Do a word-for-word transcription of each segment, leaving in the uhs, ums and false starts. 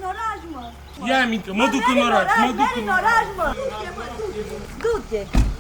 oraș, mă. Ia mică, mă duc în oraș, mă duc în oraș, mă. Du-te.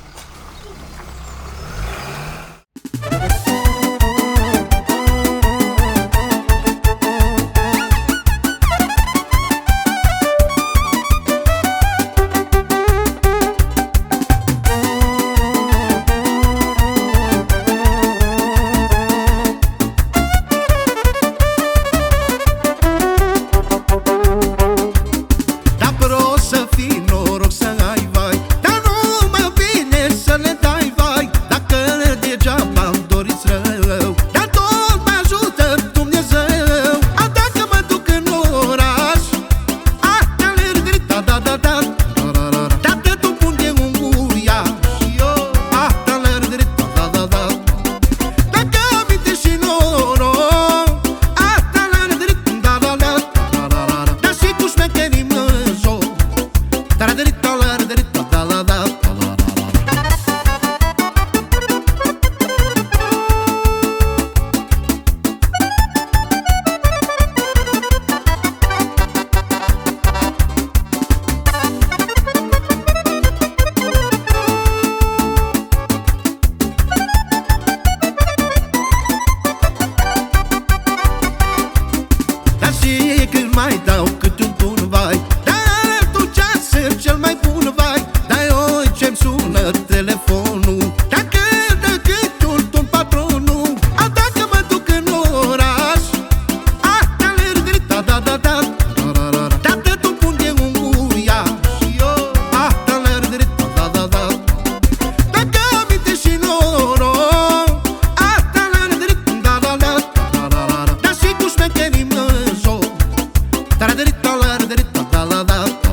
Mai dau câte un tun, vai, dar tu ceasă cel mai bun, vai. Dar eu ce-mi sună telefonul, dacă dă câte un tun patronul. A, dacă mă duc în oraș, a, da, da, da, da, da. Dacă tu pun de un uriaș, a, da, da, da, da. Dacă aminte și noroc, a, da, da, da, da. Dar și cu șmecherii mă joc. Da da da da da da da.